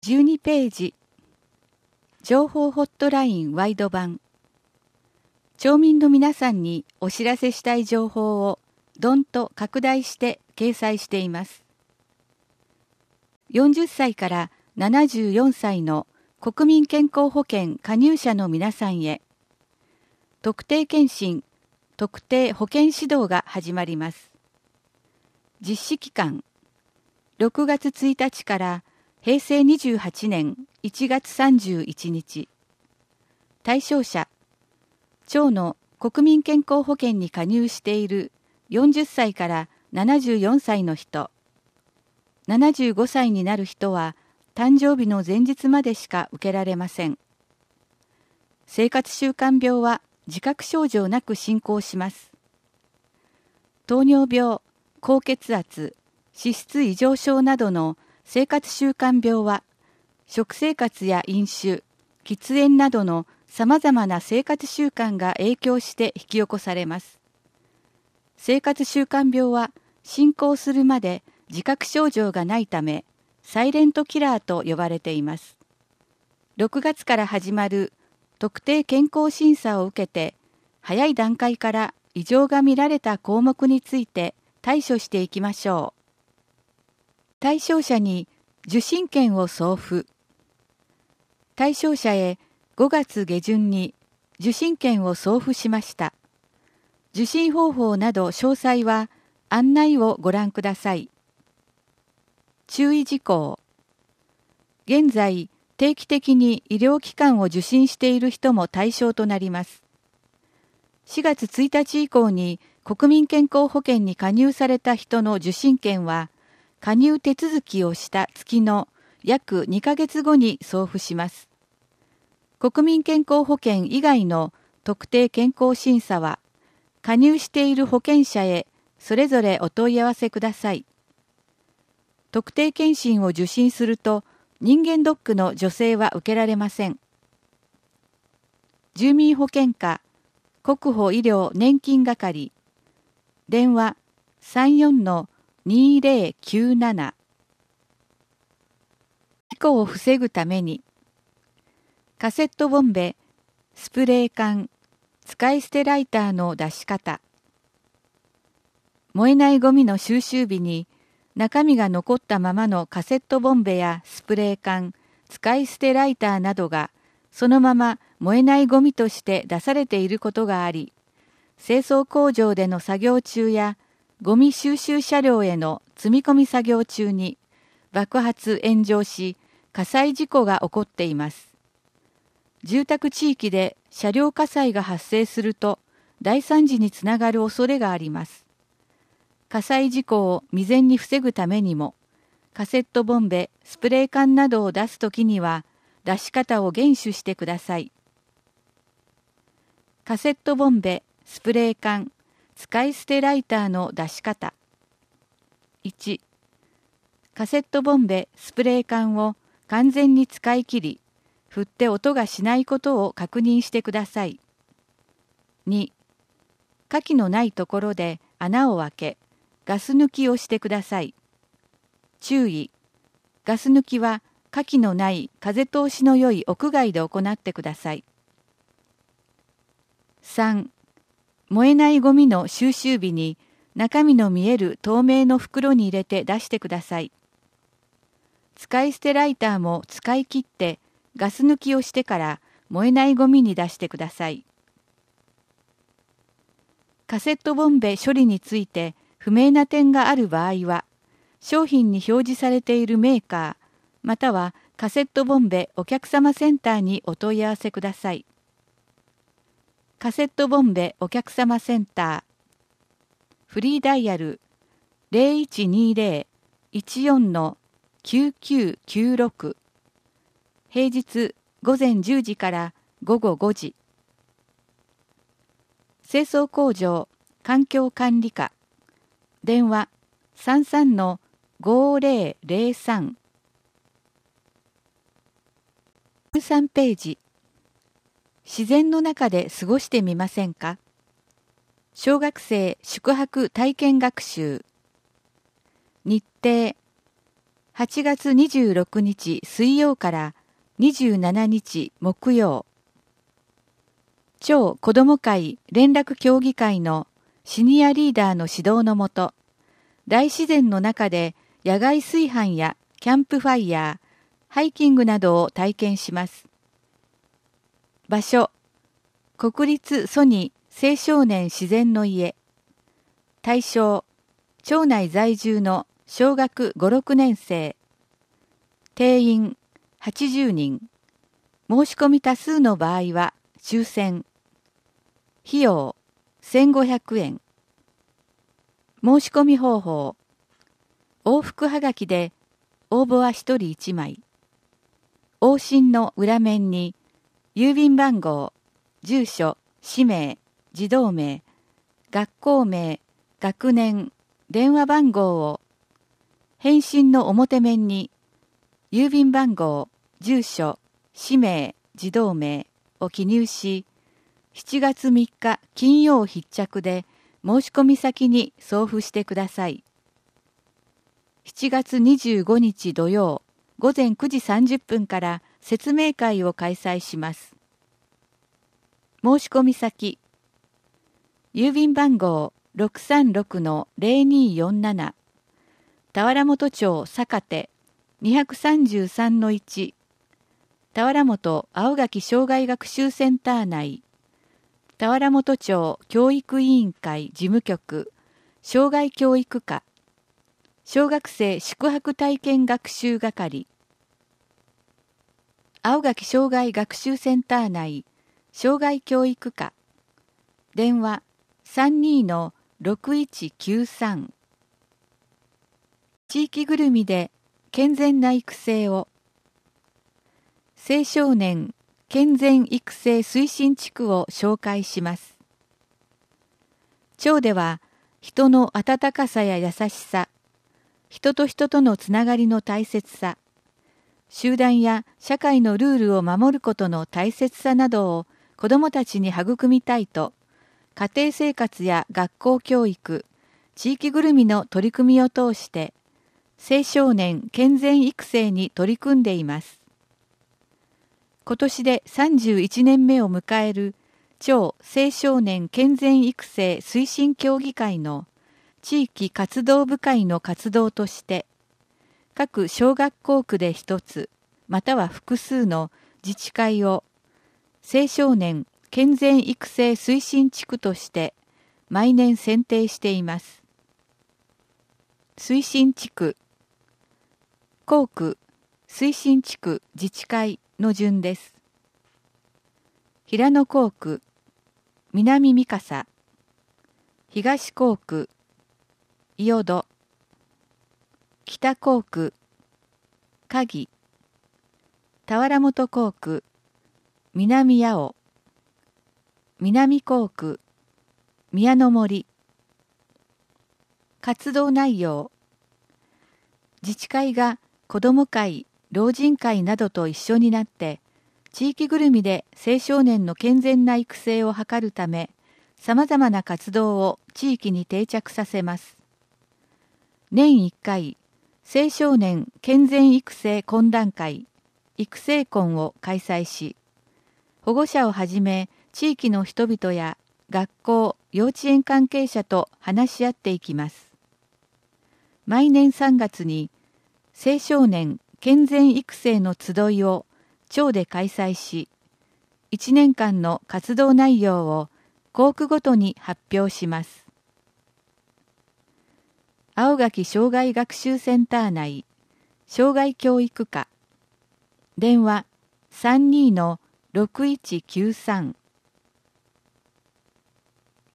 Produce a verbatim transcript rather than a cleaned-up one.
じゅうにページ、情報ホットラインワイド版。町民の皆さんにお知らせしたい情報をどんと拡大して掲載しています。よんじゅっさいからななじゅうよんさいの国民健康保険加入者の皆さんへ、特定健診、特定保険指導が始まります。実施期間、ろくがつついたちからへいせいにじゅうはちねんいちがつさんじゅういちにち。対象者、町の国民健康保険に加入しているよんじゅっさいからななじゅうよんさいの人。ななじゅうごさいになる人は誕生日の前日までしか受けられません。生活習慣病は自覚症状なく進行します。糖尿病、高血圧、脂質異常症などの生活習慣病は、食生活や飲酒、喫煙などの様々な生活習慣が影響して引き起こされます。生活習慣病は進行するまで自覚症状がないため、サイレントキラーと呼ばれています。ろくがつから始まる特定健康審査を受けて、早い段階から異常が見られた項目について対処していきましょう。対象者に受診券を送付。対象者へごがつげじゅんに受診券を送付しました。受診方法など詳細は案内をご覧ください。注意事項。現在、定期的に医療機関を受診している人も対象となります。しがつついたち以降に国民健康保険に加入された人の受診券は、加入手続きをした月の約にかげつごに送付します。国民健康保険以外の特定健康審査は、加入している保険者へそれぞれお問い合わせください。特定健診を受診すると、人間ドックの助成は受けられません。住民保険課、国保医療年金係、電話 さんよんのにーぜろきゅうなな。事故を防ぐために、カセットボンベ、スプレー缶、使い捨てライターの出し方。燃えないゴミの収集日に、中身が残ったままのカセットボンベやスプレー缶、使い捨てライターなどが、そのまま燃えないゴミとして出されていることがあり、清掃工場での作業中や、ゴミ収集車両への積み込み作業中に爆発・炎上し、火災事故が起こっています。住宅地域で車両火災が発生すると、大惨事につながる恐れがあります。火災事故を未然に防ぐためにも、カセットボンベ、スプレー缶などを出すときには、出し方を厳守してください。カセットボンベ、スプレー缶、使い捨てライターの出し方。いち、カセットボンベ、スプレー缶を完全に使い切り、振って音がしないことを確認してください。に、火気のないところで穴を開け、ガス抜きをしてください。注意、ガス抜きは火気のない風通しの良い屋外で行ってください。さん、燃えないゴミの収集日に中身の見える透明の袋に入れて出してください。使い捨てライターも使い切ってガス抜きをしてから燃えないゴミに出してください。カセットボンベ処理について不明な点がある場合は、商品に表示されているメーカー、またはカセットボンベお客様センターにお問い合わせください。カセットボンベお客様センター、フリーダイヤル ゼロいちにゼロ いちよんのきゅうきゅうきゅうろく、平日午前じゅうじから午後ごじ。清掃工場環境管理課、電話 さんさんのごぜろぜろさん。じゅうさんページ。自然の中で過ごしてみませんか？小学生宿泊体験学習。日程はちがつにじゅうろくにち水曜からにじゅうしちにち木曜、超子ども会連絡協議会のシニアリーダーの指導のもと、大自然の中で野外炊飯やキャンプファイヤー、ハイキングなどを体験します。場所、国立ソニー青少年自然の家。対象、町内在住の小学ご、ろくねん生。定員はちじゅうにん。申し込み多数の場合は抽選。費用せんごひゃくえん。申し込み方法。往復はがきで応募はひとりいちまい。往診の裏面に郵便番号、住所、氏名、児童名、学校名、学年、電話番号を、返信の表面に郵便番号、住所、氏名、児童名を記入し、しちがつみっか金曜必着で申し込み先に送付してください。しちがつにじゅうごにち土曜午前くじさんじゅっぷんから説明会を開催します。申し込み先、郵便番号 ろくさんろくのぜろによんなな、田原本町坂手 にさんさんのいち、田原本青垣障害学習センター内、田原本町教育委員会事務局、障害教育課、小学生宿泊体験学習係、青垣障害学習センター内、障害教育課、電話 さんにーのろくいちきゅうさん。地域ぐるみで健全な育成を。青少年健全育成推進地区を紹介します。町では人の温かさや優しさ、人と人とのつながりの大切さ、集団や社会のルールを守ることの大切さなどを子どもたちに育みたいと、家庭生活や学校教育、地域ぐるみの取り組みを通して、青少年健全育成に取り組んでいます。今年でさんじゅういちねんめを迎える町青少年健全育成推進協議会の地域活動部会の活動として、各小学校区で一つ、または複数の自治会を青少年健全育成推進地区として毎年選定しています。推進地区、校区、推進地区自治会の順です。平野校区、南三笠、東校区、伊予戸、北校区、嘉義、田原本校区、南八尾、南校区、宮の森。活動内容。自治会が子ども会、老人会などと一緒になって、地域ぐるみで青少年の健全な育成を図るため、様々な活動を地域に定着させます。年いっかい、青少年健全育成懇談会、育成懇を開催し、保護者をはじめ地域の人々や学校、幼稚園関係者と話し合っていきます。毎年さんがつに青少年健全育成の集いを町で開催し、いちねんかんの活動内容を校区ごとに発表します。青垣障害学習センター内、障害教育課、電話 さんにーのろくいちきゅうさん。